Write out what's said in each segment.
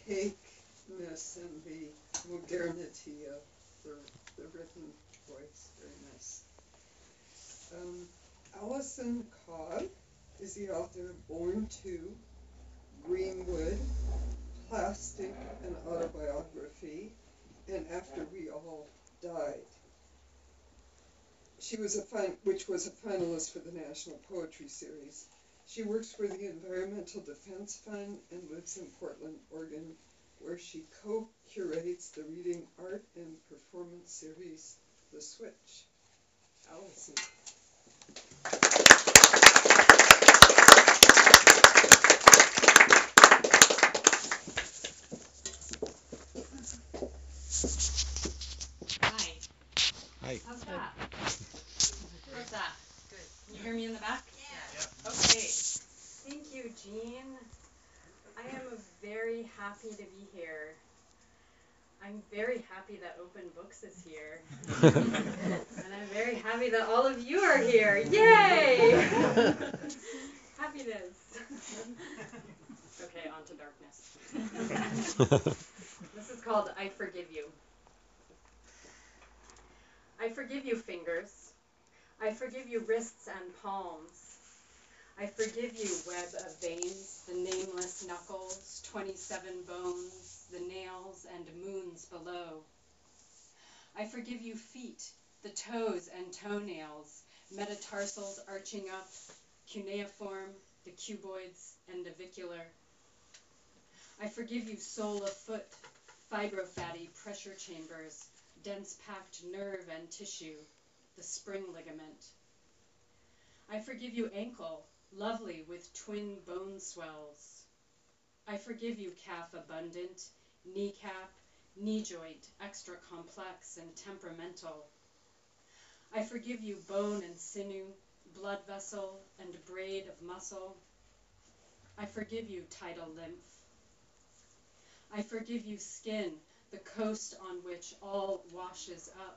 opaqueness and the modernity of the written voice. Very nice. Alison Cobb is the author of Born to, Greenwood, Plastic, an Autobiography, and After We All Died. Which was a finalist for the National Poetry Series. She works for the Environmental Defense Fund and lives in Portland, Oregon, where she co-curates the reading art and performance series, The Switch. Alison. Hi. Hi. How's that? How's that? Good. Can you hear me in the back? Yeah. Okay. Thank you, Jean. I am very happy to be here. I'm very happy that Open Books is here. And I'm very happy that all of you are here. Yay! Happiness. Okay, on to darkness. This is called I Forgive You. I forgive you, fingers. I forgive you, wrists and palms. I forgive you, web of veins, the nameless knuckles, 27 bones, the nails and moons below. I forgive you, feet, the toes and toenails, metatarsals arching up, cuneiform, the cuboids and navicular. I forgive you, sole of foot, fibrofatty pressure chambers, dense packed nerve and tissue, the spring ligament. I forgive you, ankle, lovely with twin bone swells. I forgive you, calf abundant, kneecap, knee joint, extra complex and temperamental. I forgive you, bone and sinew, blood vessel and braid of muscle. I forgive you, tidal lymph. I forgive you, skin, the coast on which all washes up.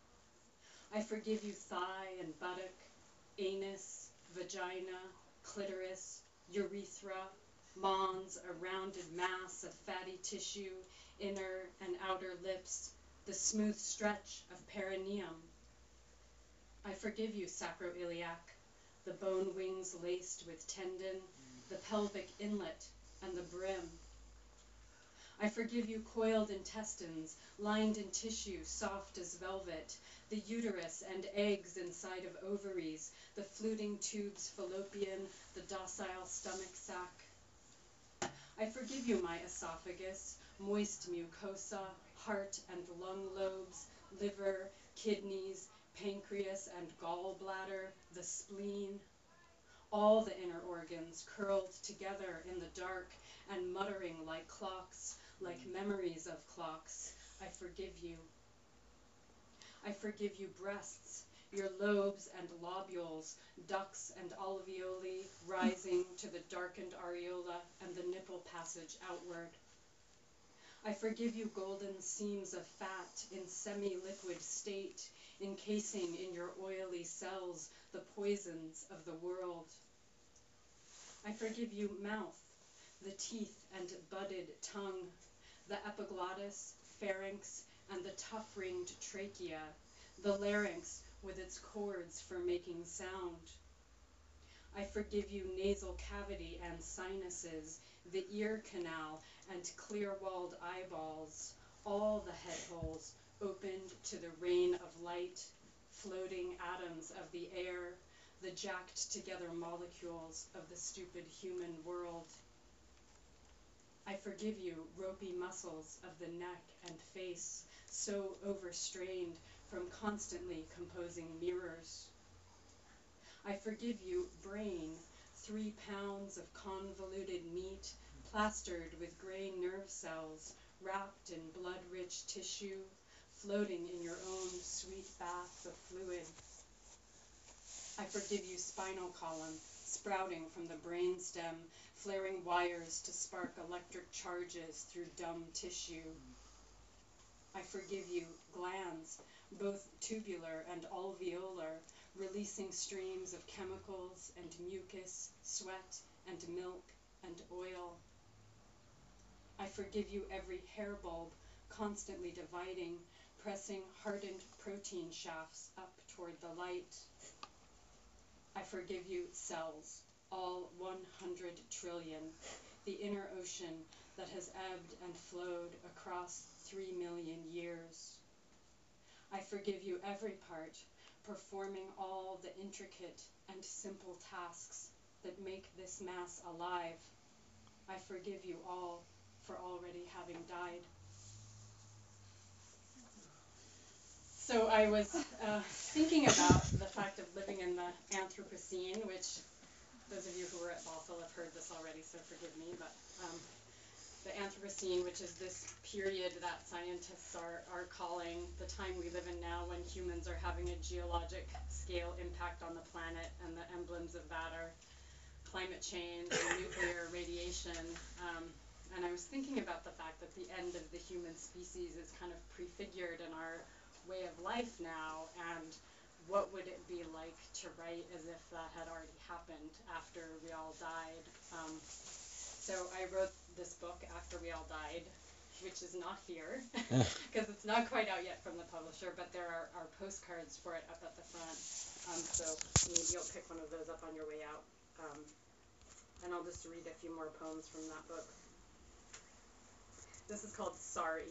I forgive you, thigh and buttock, anus, vagina, clitoris, urethra, mons, a rounded mass of fatty tissue, inner and outer lips, the smooth stretch of perineum. I forgive you, sacroiliac, the bone wings laced with tendon, the pelvic inlet and the brim. I forgive you, coiled intestines, lined in tissue, soft as velvet, the uterus and eggs inside of ovaries, the fluting tubes fallopian, the docile stomach sac. I forgive you, my esophagus, moist mucosa, heart and lung lobes, liver, kidneys, pancreas and gallbladder, the spleen. All the inner organs curled together in the dark and muttering like clocks, like memories of clocks. I forgive you. I forgive you, breasts, your lobes and lobules, ducts and alveoli rising to the darkened areola and the nipple passage outward. I forgive you, golden seams of fat in semi-liquid state, encasing in your oily cells the poisons of the world. I forgive you, mouth, the teeth and budded tongue, the epiglottis, pharynx, and the tough-ringed trachea, the larynx with its cords for making sound. I forgive you, nasal cavity and sinuses, the ear canal and clear-walled eyeballs, all the head holes opened to the rain of light, floating atoms of the air, the jacked-together molecules of the stupid human world. I forgive you, ropey muscles of the neck and face, so overstrained from constantly composing mirrors. I forgive you, brain, 3 pounds of convoluted meat, plastered with gray nerve cells, wrapped in blood-rich tissue, floating in your own sweet bath of fluid. I forgive you, spinal column, sprouting from the brainstem, flaring wires to spark electric charges through dumb tissue. I forgive you, glands, both tubular and alveolar, releasing streams of chemicals and mucus, sweat and milk and oil. I forgive you every hair bulb constantly dividing, pressing hardened protein shafts up toward the light. I forgive you cells, all 100 trillion, the inner ocean that has ebbed and flowed across 3 million years. I forgive you every part, performing all the intricate and simple tasks that make this mass alive. I forgive you all for already having died. So I was thinking about the fact of living in the Anthropocene, which those of you who were at Bothell have heard this already, so forgive me, but the Anthropocene, which is this period that scientists are calling the time we live in now, when humans are having a geologic scale impact on the planet, and the emblems of that are climate change and nuclear radiation. And I was thinking about the fact that the end of the human species is kind of prefigured in our way of life now, and what would it be like to write as if that had already happened after we all died. So I wrote this book after we all died, which is not here, because it's not quite out yet from the publisher, but there are postcards for it up at the front. So maybe you'll pick one of those up on your way out. And I'll just read a few more poems from that book. This is called Sorry.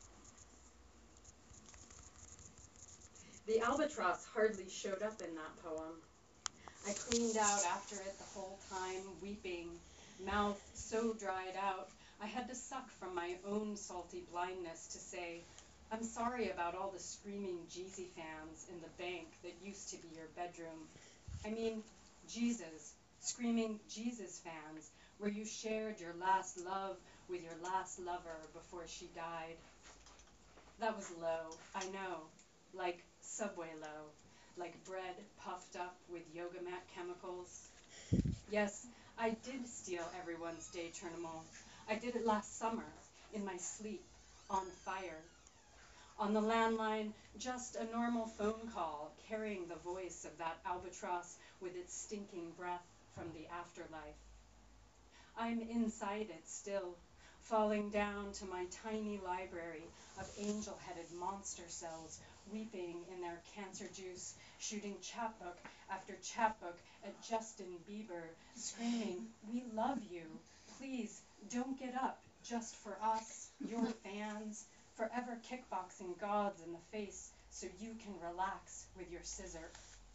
The albatross hardly showed up in that poem. I cleaned out after it the whole time, weeping, mouth so dried out, I had to suck from my own salty blindness to say, I'm sorry about all the screaming Jeezy fans in the bank that used to be your bedroom. I mean, Jesus, screaming Jesus fans, where you shared your last love with your last lover before she died. That was low, I know, like Subway low, like bread puffed up with yoga mat chemicals. Yes, I did steal everyone's day terminal. I did it last summer, in my sleep, on fire. On the landline, just a normal phone call, carrying the voice of that albatross with its stinking breath from the afterlife. I'm inside it still, falling down to my tiny library of angel-headed monster cells, weeping in their cancer juice, shooting chapbook after chapbook at Justin Bieber, screaming, we love you, please don't get up, just for us, your fans, forever kickboxing gods in the face so you can relax with your scissor.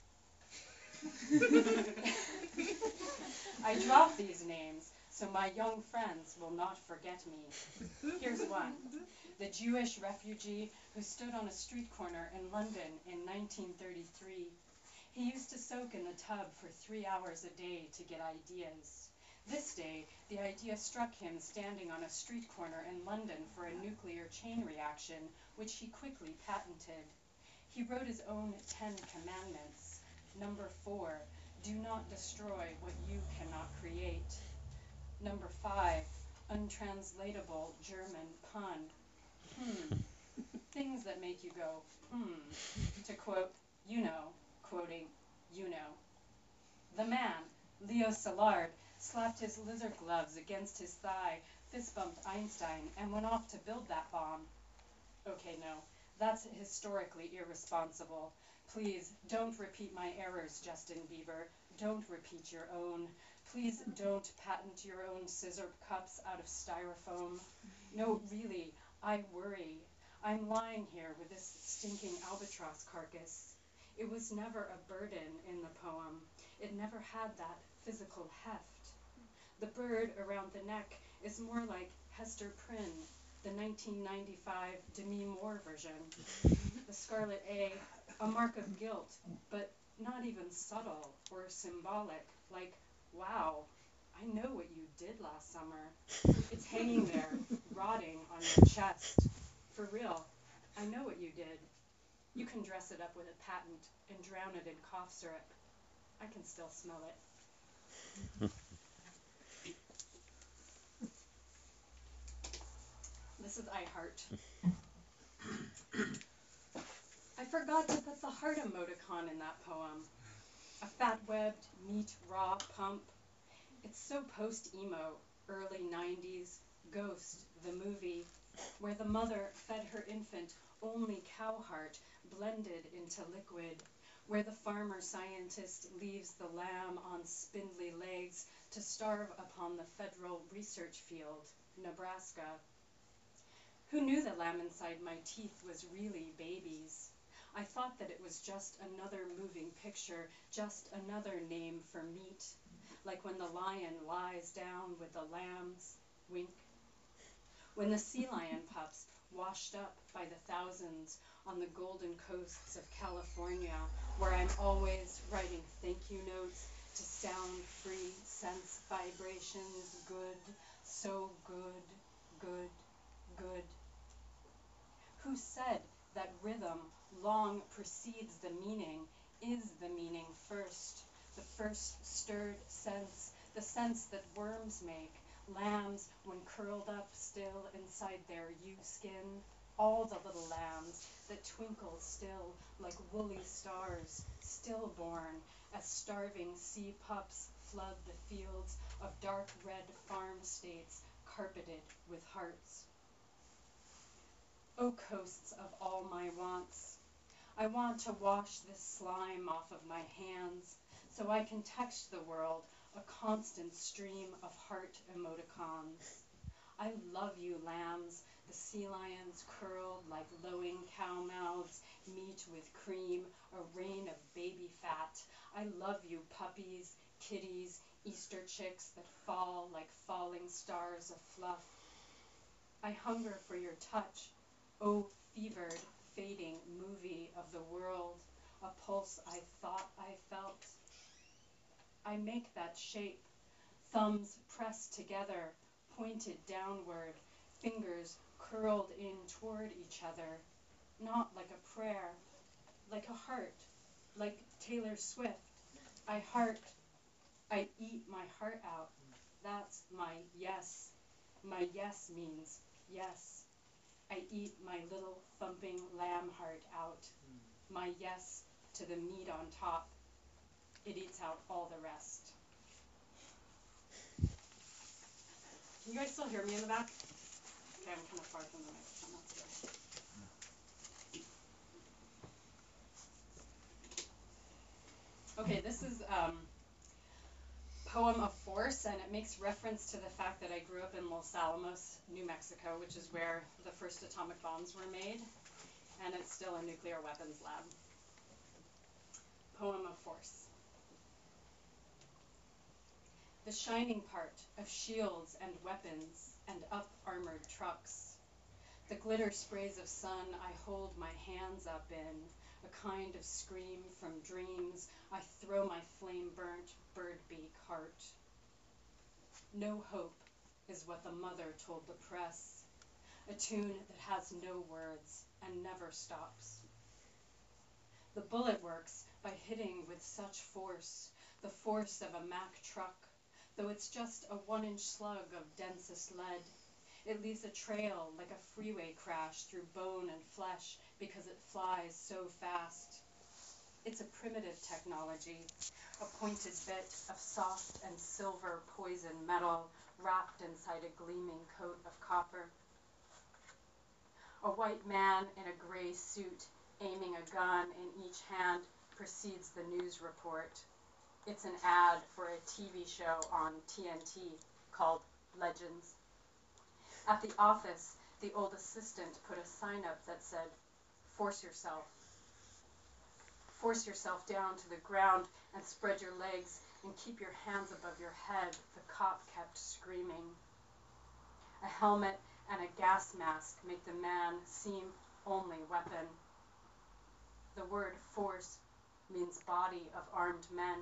I drop these names so my young friends will not forget me. Here's one, the Jewish refugee who stood on a street corner in London in 1933. He used to soak in the tub for 3 hours a day to get ideas. This day, the idea struck him standing on a street corner in London for a nuclear chain reaction, which he quickly patented. He wrote his own 10 commandments. Number 4, do not destroy what you cannot create. Number 5, untranslatable German pun. Things that make you go, to quote, you know, quoting, you know. The man, Leo Szilard, slapped his lizard gloves against his thigh, fist-bumped Einstein, and went off to build that bomb. Okay, no, that's historically irresponsible. Please, don't repeat my errors, Justin Bieber. Don't repeat your own. Please don't patent your own scissor cups out of styrofoam. No, really, I worry. I'm lying here with this stinking albatross carcass. It was never a burden in the poem. It never had that physical heft. The bird around the neck is more like Hester Prynne, the 1995 Demi Moore version. The scarlet a mark of guilt, but not even subtle or symbolic, like, wow, I know what you did last summer. It's hanging there, rotting on your chest. For real, I know what you did. You can dress it up with a patent and drown it in cough syrup. I can still smell it. This is I Heart. I forgot to put the heart emoticon in that poem. A fat-webbed, meat-raw pump. It's so post-emo, early 90s, Ghost, the movie, where the mother fed her infant only cow heart blended into liquid, where the farmer scientist leaves the lamb on spindly legs to starve upon the federal research field, Nebraska. Who knew the lamb inside my teeth was really babies? I thought that it was just another moving picture, just another name for meat, like when the lion lies down with the lambs, wink. When the sea lion pups washed up by the thousands on the golden coasts of California, where I'm always writing thank you notes to sound free sense vibrations, good, so good, good, good. Who said that rhythm long precedes the meaning, is the meaning first, the first stirred sense, the sense that worms make, lambs when curled up still inside their ewe skin, all the little lambs that twinkle still like woolly stars, stillborn as starving sea pups flood the fields of dark red farm states carpeted with hearts. O coasts of all my wants, I want to wash this slime off of my hands so I can text the world a constant stream of heart emoticons. I love you, lambs, the sea lions curled like lowing cow mouths, meat with cream, a rain of baby fat. I love you, puppies, kitties, Easter chicks that fall like falling stars of fluff. I hunger for your touch, O fevered, fading movie of the world, a pulse I thought I felt. I make that shape, thumbs pressed together, pointed downward, fingers curled in toward each other, not like a prayer, like a heart, like Taylor Swift. I heart, I eat my heart out. That's my yes. My yes means yes. I eat my little thumping lamb heart out. My yes to the meat on top. It eats out all the rest. Can you guys still hear me in the back? Okay, I'm kind of far from the microphone. That's good. Okay, this is Poem of Force, and it makes reference to the fact that I grew up in Los Alamos, New Mexico, which is where the first atomic bombs were made, and it's still a nuclear weapons lab. Poem of Force. The shining part of shields and weapons and up-armored trucks. The glitter sprays of sun I hold my hands up in, a kind of scream from dreams I throw my flame-burnt bird-beak heart. No hope is what the mother told the press, a tune that has no words and never stops. The bullet works by hitting with such force, the force of a Mack truck, though it's just a 1-inch slug of densest lead. It leaves a trail like a freeway crash through bone and flesh because it flies so fast. It's a primitive technology, a pointed bit of soft and silver poison metal wrapped inside a gleaming coat of copper. A white man in a gray suit aiming a gun in each hand precedes the news report. It's an ad for a TV show on TNT called Legends. At the office, the old assistant put a sign up that said, "Force yourself. Force yourself down to the ground and spread your legs and keep your hands above your head," the cop kept screaming. A helmet and a gas mask make the man seem only weapon. The word force means body of armed men.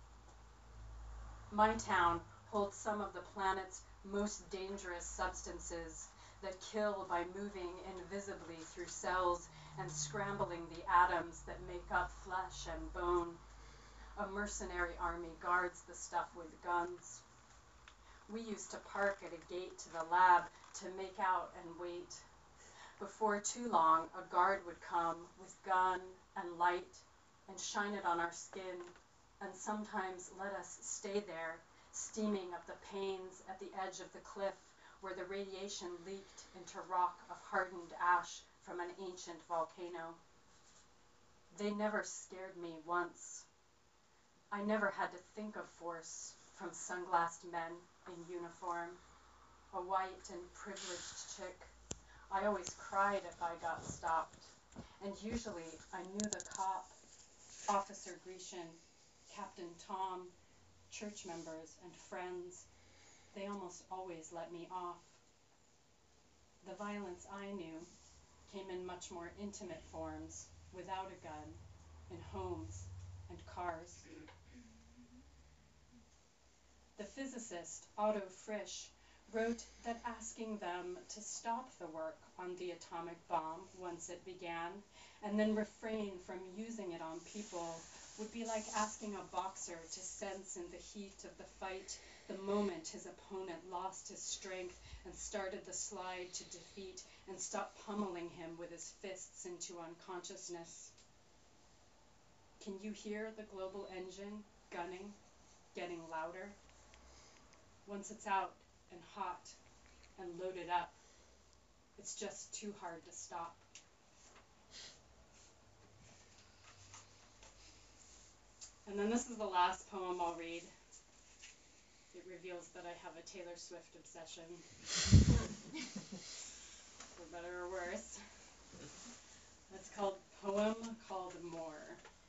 My town holds some of the planet's most dangerous substances that kill by moving invisibly through cells and scrambling the atoms that make up flesh and bone. A mercenary army guards the stuff with guns. We used to park at a gate to the lab to make out and wait. Before too long, a guard would come with gun and light and shine it on our skin, and sometimes let us stay there, steaming up the panes at the edge of the cliff where the radiation leaked into rock of hardened ash from an ancient volcano. They never scared me once. I never had to think of force from sunglassed men in uniform, a white and privileged chick. I always cried if I got stopped, and usually I knew the cop, Officer Grecian, Captain Tom, church members and friends. They almost always let me off. The violence I knew came in much more intimate forms, without a gun, in homes and cars. The physicist Otto Frisch wrote that asking them to stop the work on the atomic bomb once it began, and then refrain from using it on people, would be like asking a boxer to sense in the heat of the fight the moment his opponent lost his strength and started the slide to defeat, and stop pummeling him with his fists into unconsciousness. Can you hear the global engine gunning, getting louder? Once it's out and hot and loaded up, it's just too hard to stop. And then this is the last poem I'll read. It reveals that I have a Taylor Swift obsession, for better or worse. It's called Poem Called More.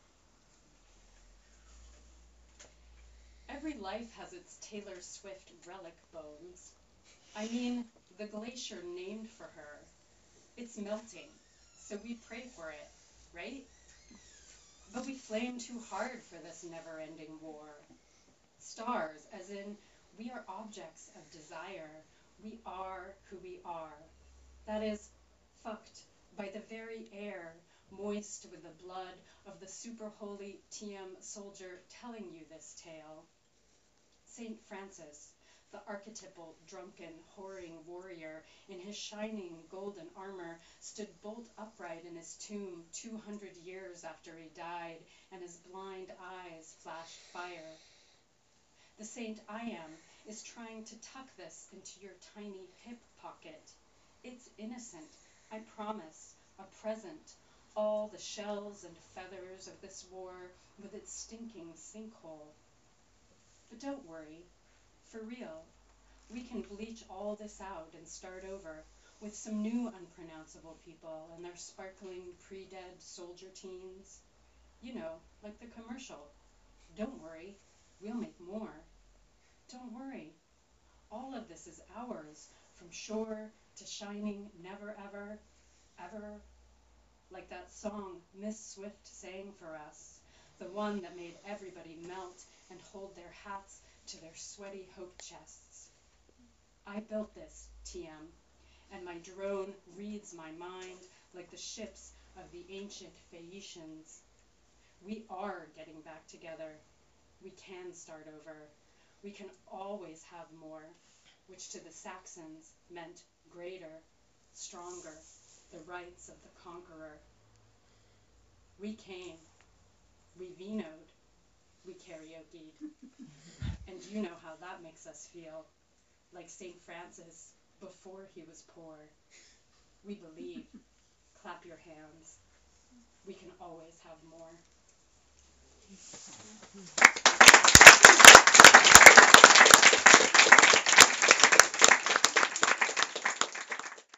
Every life has its Taylor Swift relic bones. I mean, the glacier named for her. It's melting, so we pray for it, right? But we flame too hard for this never-ending war. Stars, as in, we are objects of desire. We are who we are. That is, fucked by the very air, moist with the blood of the super-holy TM soldier telling you this tale. St. Francis, the archetypal, drunken, whoring warrior in his shining golden armor, stood bolt upright in his tomb 200 years after he died, and his blind eyes flashed fire. The saint I am is trying to tuck this into your tiny hip pocket. It's innocent, I promise, a present, all the shells and feathers of this war with its stinking sinkhole. But don't worry, for real, we can bleach all this out and start over with some new unpronounceable people and their sparkling pre-dead soldier teens. You know, like the commercial. Don't worry, we'll make more. Don't worry, all of this is ours, from shore to shining never ever, ever, like that song Miss Swift sang for us, the one that made everybody melt and hold their hats to their sweaty hope chests. I built this, TM, and my drone reads my mind like the ships of the ancient Phaeacians. We are getting back together. We can start over. We can always have more, which to the Saxons meant greater, stronger, the rights of the conqueror. We came, we vinoed, we karaoke'd, and you know how that makes us feel, like St. Francis before he was poor. We believe, clap your hands, we can always have more.